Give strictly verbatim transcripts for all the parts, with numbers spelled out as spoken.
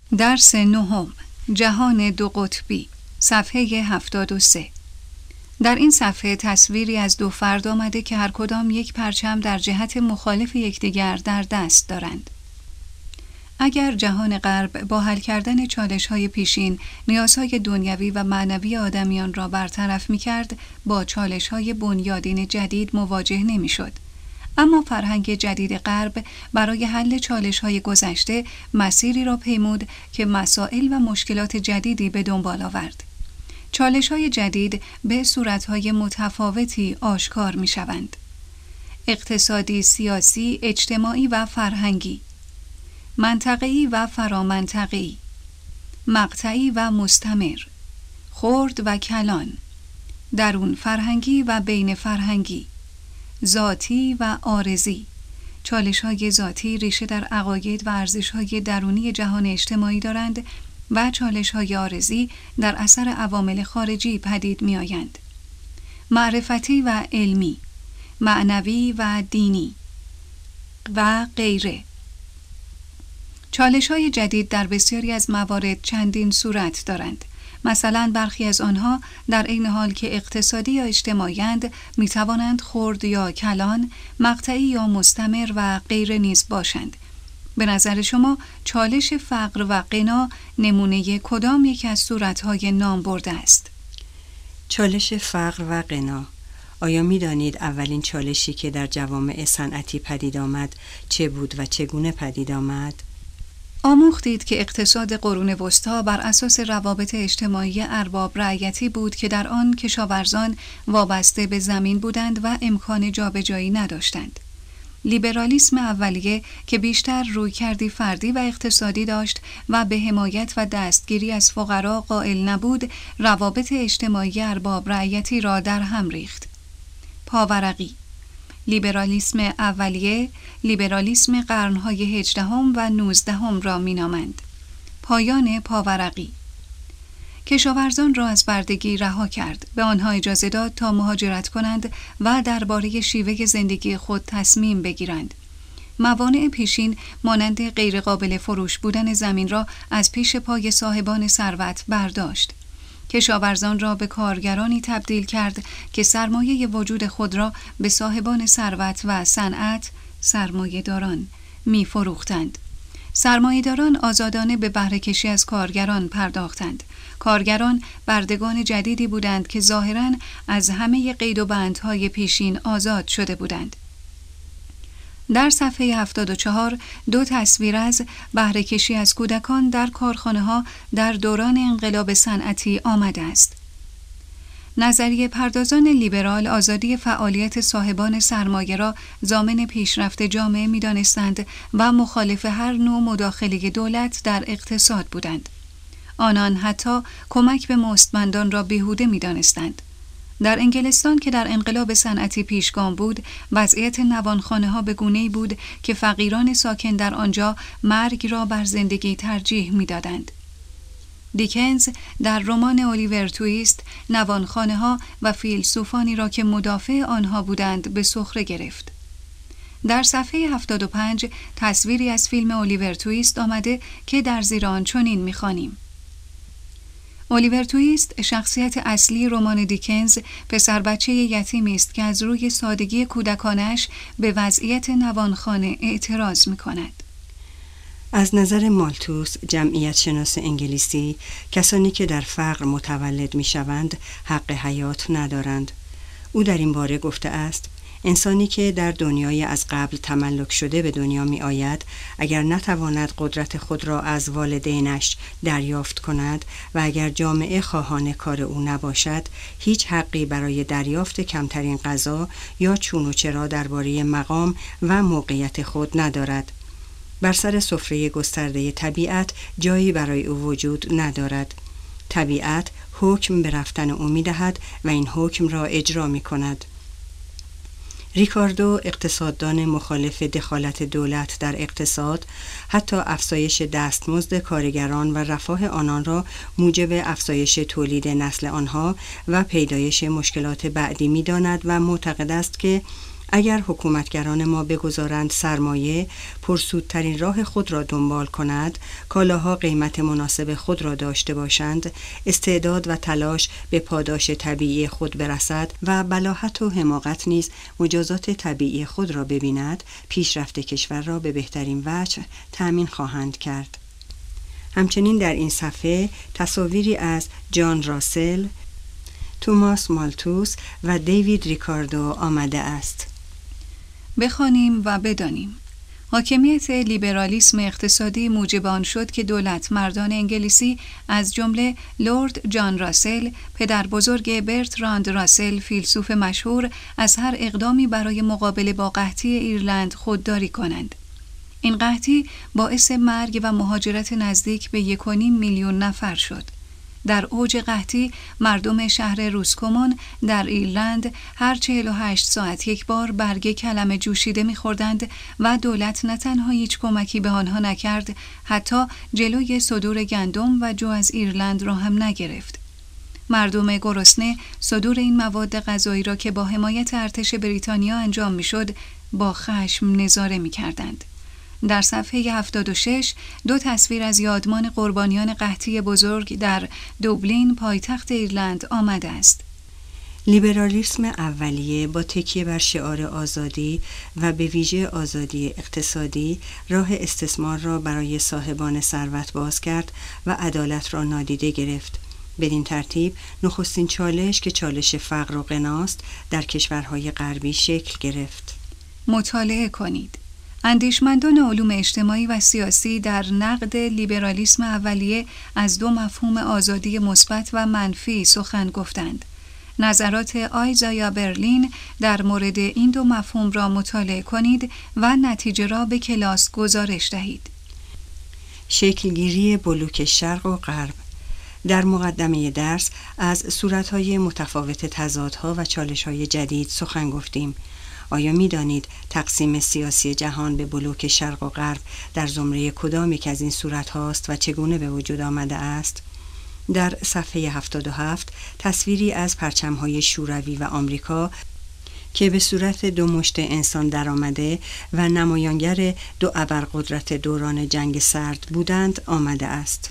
درس نهم، جهان دو قطبی، صفحه هفتاد و سه. در این صفحه تصویری از دو فرد آمده که هر کدام یک پرچم در جهت مخالف یکدیگر در دست دارند. اگر جهان غرب با حل کردن چالش‌های پیشین نیازهای دنیوی و معنوی آدمیان را برطرف می‌کرد، با چالش‌های بنیادین جدید مواجه نمی‌شد. اما فرهنگ جدید غرب برای حل چالش‌های گذشته مسیری را پیمود که مسائل و مشکلات جدیدی به دنبال آورد. چالش‌های جدید به صورت‌های متفاوتی آشکار می‌شوند: اقتصادی، سیاسی، اجتماعی و فرهنگی، منطقه‌ای و فرامنطقه‌ای، مقطعی و مستمر، خرد و کلان، درون فرهنگی و بین فرهنگی، ذاتی و عارضی. چالش‌های ذاتی ریشه در عقاید و ارزش‌های درونی جهان اجتماعی دارند و چالش‌های عارضی در اثر عوامل خارجی پدید می‌آیند: معرفتی و علمی، معنوی و دینی و غیره. چالش‌های جدید در بسیاری از موارد چندین صورت دارند. مثلا برخی از آنها در عین حال که اقتصادی یا اجتماعی‌اند می‌توانند خرد یا کلان، مقطعی یا مستمر و غیره نیز باشند. به نظر شما چالش فقر و غنا نمونه کدام یک از صورت‌های نام برده است؟ چالش فقر و غنا. آیا می دانید اولین چالشی که در جوامع صنعتی پدید آمد چه بود و چگونه پدید آمد؟ آموختید که اقتصاد قرون وسطی بر اساس روابط اجتماعی ارباب رعیتی بود که در آن کشاورزان وابسته به زمین بودند و امکان جابجایی نداشتند. لیبرالیسم اولیه که بیشتر رویکردی فردی و اقتصادی داشت و به حمایت و دستگیری از فقرا قائل نبود، روابط اجتماعی ارباب رعیتی را در هم ریخت. پاورقی. لیبرالیسم اولیه لیبرالیسم قرن‌های هجدهم و نوزدهم را می‌نامند. پایان پاورقی. کشاورزان را از بردگی رها کرد، به آنها اجازه داد تا مهاجرت کنند و درباره شیوه زندگی خود تصمیم بگیرند. موانع پیشین مانند غیرقابل فروش بودن زمین را از پیش پای صاحبان ثروت برداشت. کشاورزان را به کارگرانی تبدیل کرد که سرمایه وجود خود را به صاحبان ثروت و صنعت، سرمایه‌داران، می فروختند. سرمایه‌داران آزادانه به بهره کشی از کارگران پرداختند. کارگران بردگان جدیدی بودند که ظاهراً از همه قید و بندهای پیشین آزاد شده بودند. در صفحه هفتاد و چهار دو تصویر از بهره کشی از کودکان در کارخانه‌ها در دوران انقلاب صنعتی آمده است. نظریه پردازان لیبرال آزادی فعالیت صاحبان سرمایه را ضامن پیشرفت جامعه می‌دانستند و مخالف هر نوع مداخله دولت در اقتصاد بودند. آنان حتی کمک به مستمندان را بیهوده می‌دانستند. در انگلستان که در انقلاب صنعتی پیشگام بود، وضعیت نوانخانه‌ها به گونه‌ای بود که فقیران ساکن در آنجا مرگ را بر زندگی ترجیح می‌دادند. دیکنز در رمان الیور تویست نوانخانه‌ها و فیلسوفانی را که مدافع آنها بودند به سخره گرفت. در صفحه هفتاد و پنج تصویری از فیلم الیور تویست آمده که در زیر آن چنین می‌خوانیم: الیور تویست شخصیت اصلی رمان دیکنز پسر بچه یتیمی است که از روی سادگی کودکانش به وضعیت نوانخانه اعتراض می‌کند. از نظر مالتوس، جمعیت شناس انگلیسی، کسانی که در فقر متولد می‌شوند حق حیات ندارند. او در این باره گفته است: انسانی که در دنیای از قبل تملک شده به دنیا می آید، اگر نتواند قدرت خود را از والدینش دریافت کند و اگر جامعه خواهان کار او نباشد، هیچ حقی برای دریافت کمترین غذا یا چون و چرا درباره مقام و موقعیت خود ندارد. بر سر سفره گسترده طبیعت جایی برای او وجود ندارد. طبیعت حکم به رفتن او می دهد و این حکم را اجرا می کند. ریکاردو، اقتصاددان مخالف دخالت دولت در اقتصاد، حتی افزایش دستمزد کارگران و رفاه آنان را موجب افزایش تولید نسل آنها و پیدایش مشکلات بعدی می‌داند و معتقد است که اگر حکومتگران ما بگذارند سرمایه پرسودترین راه خود را دنبال کند، کالاها قیمت مناسب خود را داشته باشند، استعداد و تلاش به پاداش طبیعی خود برسد و بلاهت و حماقت نیز مجازات طبیعی خود را ببیند، پیشرفت کشور را به بهترین وجه تأمین خواهند کرد. همچنین در این صفحه تصاویری از جان راسل، توماس مالتوس و دیوید ریکاردو آمده است. بخوانیم و بدانیم. حاکمیت لیبرالیسم اقتصادی موجب آن شد که دولت مردان انگلیسی از جمله لورد جان راسل، پدر بزرگ برتراند راسل فیلسوف مشهور، از هر اقدامی برای مقابله با قحطی ایرلند خودداری کنند. این قحطی باعث مرگ و مهاجرت نزدیک به یک و نیم میلیون نفر شد. در اوج قحطی مردم شهر روسکومون در ایرلند هر چهل و هشت ساعت یک بار برگ کلمه جوشیده می‌خوردند و دولت نه تنها هیچ کمکی به آنها نکرد، حتی جلوی صدور گندم و جو از ایرلند را هم نگرفت. مردم گرسنه صدور این مواد غذایی را که با حمایت ارتش بریتانیا انجام می‌شد با خشم نظاره می‌کردند. در صفحه هفتاد و شش دو تصویر از یادمان قربانیان قحطی بزرگ در دوبلین پایتخت ایرلند آمده است. لیبرالیسم اولیه با تکیه بر شعار آزادی و به ویژه آزادی اقتصادی راه استثمار را برای صاحبان ثروت باز کرد و عدالت را نادیده گرفت. بدین ترتیب نخستین چالش که چالش فقر و غناست در کشورهای غربی شکل گرفت. مطالعه کنید. اندیشمندان علوم اجتماعی و سیاسی در نقد لیبرالیسم اولیه از دو مفهوم آزادی مثبت و منفی سخن گفتند. نظرات آیزایا برلین در مورد این دو مفهوم را مطالعه کنید و نتیجه را به کلاس گزارش دهید. شکلگیری بلوک شرق و غرب. در مقدمه درس از صورت‌های متفاوت تضادها و چالش‌های جدید سخن گفتیم. آیا می دانید تقسیم سیاسی جهان به بلوک شرق و غرب در زمره کدام یک از این صورت هاست و چگونه به وجود آمده است؟ در صفحه هفتاد و هفت تصویری از پرچم‌های شوروی و آمریکا که به صورت دو مشت انسان درآمده و نمایانگر دو ابرقدرت دوران جنگ سرد بودند آمده است.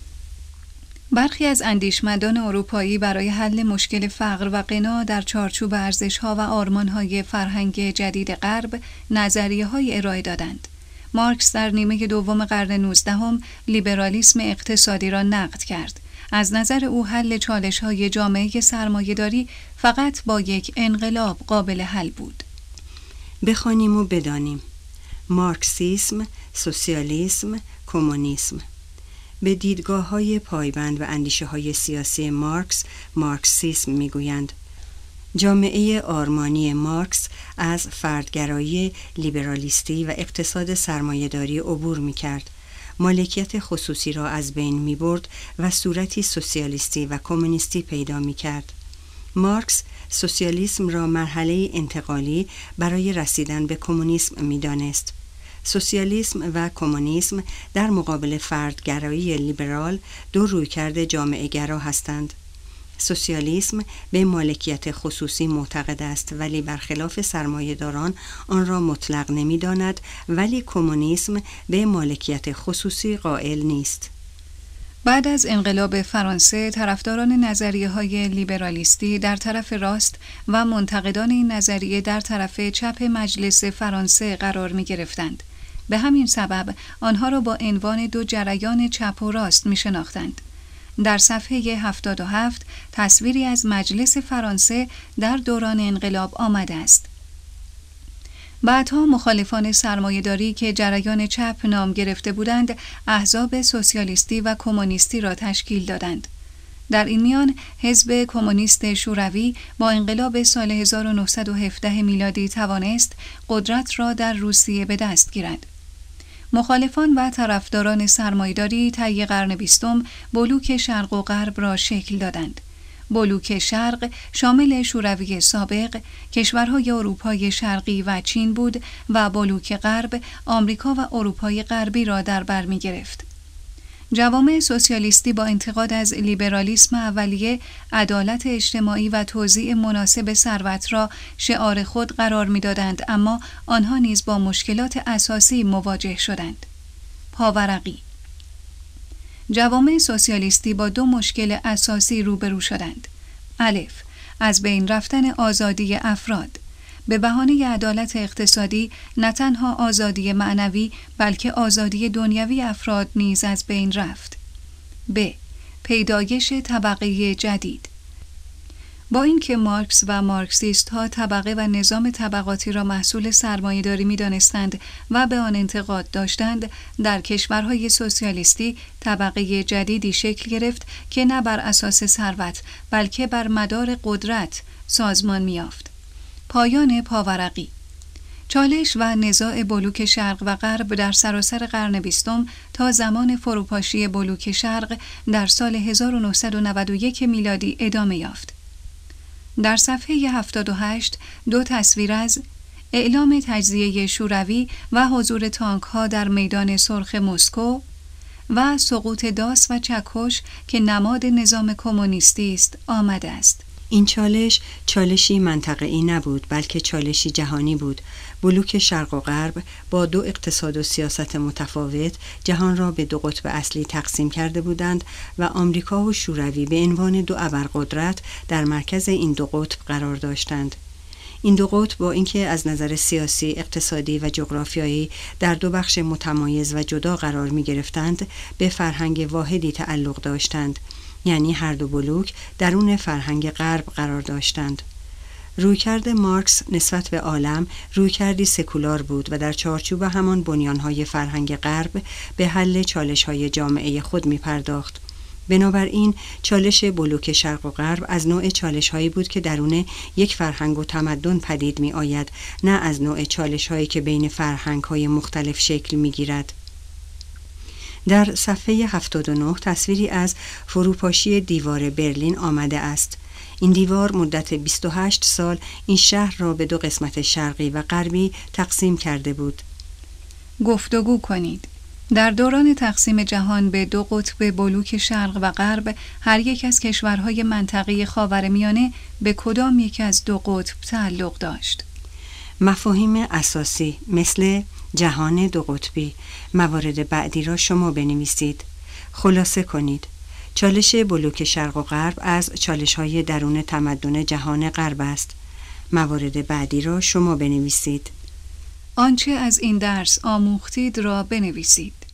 برخی از اندیشمندان اروپایی برای حل مشکل فقر و غنا در چارچوب ارزش‌ها و آرمان‌های فرهنگ جدید غرب نظریه‌های ارائه دادند. مارکس در نیمه دوم قرن نوزدهم لیبرالیسم اقتصادی را نقد کرد. از نظر او حل چالش‌های جامعه سرمایه‌داری فقط با یک انقلاب قابل حل بود. بخوانیم و بدانیم. مارکسیسم، سوسیالیسم، کمونیسم. به دیدگاه‌های پایبند و اندیشه‌های سیاسی مارکس، مارکسیسم می‌گویند. جامعه آرمانی مارکس از فردگرایی لیبرالیستی و اقتصاد سرمایه‌داری عبور می‌کرد. مالکیت خصوصی را از بین می‌برد و صورتی سوسیالیستی و کمونیستی پیدا می‌کرد. مارکس سوسیالیسم را مرحله انتقالی برای رسیدن به کمونیسم می‌دانست. سوسیالیسم و کمونیسم در مقابل فردگرایی لیبرال دو رویکرد جامعه گرا هستند. سوسیالیسم به مالکیت خصوصی معتقد است ولی برخلاف سرمایه‌داران آن را مطلق نمی‌داند، ولی کمونیسم به مالکیت خصوصی قائل نیست. بعد از انقلاب فرانسه طرفداران نظریه‌های لیبرالیستی در طرف راست و منتقدان این نظریه در طرف چپ مجلس فرانسه قرار می‌گرفتند. به همین سبب آنها را با عنوان دو جریان چپ و راست می‌شناختند. در صفحه هفتاد و هفت تصویری از مجلس فرانسه در دوران انقلاب آمده است. بعدها مخالفان سرمایه‌داری که جریان چپ نام گرفته بودند، احزاب سوسیالیستی و کمونیستی را تشکیل دادند. در این میان حزب کمونیست شوروی با انقلاب سال هزار و نهصد و هفده میلادی توانست قدرت را در روسیه به دست گیرد. مخالفان و طرفداران سرمایه‌داری طی قرن بیستم بلوک شرق و غرب را شکل دادند. بلوک شرق شامل شوروی سابق، کشورهای اروپای شرقی و چین بود و بلوک غرب آمریکا و اروپای غربی را در بر می گرفت. جوامع سوسیالیستی با انتقاد از لیبرالیسم اولیه، عدالت اجتماعی و توزیع مناسب ثروت را شعار خود قرار می‌دادند، اما آنها نیز با مشکلات اساسی مواجه شدند. پاورقی. جوامع سوسیالیستی با دو مشکل اساسی روبرو شدند. الف، از بین رفتن آزادی افراد. به بهانه عدالت اقتصادی نه تنها آزادی معنوی بلکه آزادی دنیوی افراد نیز از بین رفت. ب. پیدایش طبقه جدید. با اینکه مارکس و مارکسیست ها طبقه و نظام طبقاتی را محصول سرمایه‌داری می‌دانستند و به آن انتقاد داشتند، در کشورهای سوسیالیستی طبقه جدیدی شکل گرفت که نه بر اساس ثروت بلکه بر مدار قدرت سازمان می‌یافت. پایان پاورقی. چالش و نزاع بلوک شرق و غرب در سراسر قرن بیستم تا زمان فروپاشی بلوک شرق در سال هزار و نهصد و نود و یک میلادی ادامه یافت. در صفحه هفتاد و هشت دو تصویر از اعلام تجزیه شوروی و حضور تانک‌ها در میدان سرخ مسکو و سقوط داس و چکش که نماد نظام کمونیستی است آمده است. این چالش چالشی منطقه‌ای نبود بلکه چالشی جهانی بود. بلوک شرق و غرب با دو اقتصاد و سیاست متفاوت جهان را به دو قطب اصلی تقسیم کرده بودند و آمریکا و شوروی به عنوان دو ابرقدرت در مرکز این دو قطب قرار داشتند. این دو قطب با اینکه از نظر سیاسی، اقتصادی و جغرافیایی در دو بخش متمایز و جدا قرار می گرفتند، به فرهنگ واحدی تعلق داشتند، یعنی هر دو بلوک درون فرهنگ غرب قرار داشتند. رویکرد مارکس نسبت به عالم رویکردی سکولار بود و در چارچوب همان بنیانهای فرهنگ غرب به حل چالش‌های جامعه خود می‌پرداخت. بنابراین چالش بلوک شرق و غرب از نوع چالش‌هایی بود که درون یک فرهنگ و تمدن پدید می‌آید، نه از نوع چالش‌هایی که بین فرهنگ‌های مختلف شکل می‌گیرد. در صفحه هفتاد و نه تصویری از فروپاشی دیوار برلین آمده است. این دیوار مدت بیست و هشت سال این شهر را به دو قسمت شرقی و غربی تقسیم کرده بود. گفتگو کنید. در دوران تقسیم جهان به دو قطب بلوک شرق و غرب، هر یک از کشورهای منطقه خاورمیانه به کدام یک از دو قطب تعلق داشت؟ مفاهیم اساسی مثل جهان دو قطبی. موارد بعدی را شما بنویسید. خلاصه کنید. چالش بلوک شرق و غرب از چالش‌های درون تمدن جهان غرب است. موارد بعدی را شما بنویسید. آنچه از این درس آموختید را بنویسید.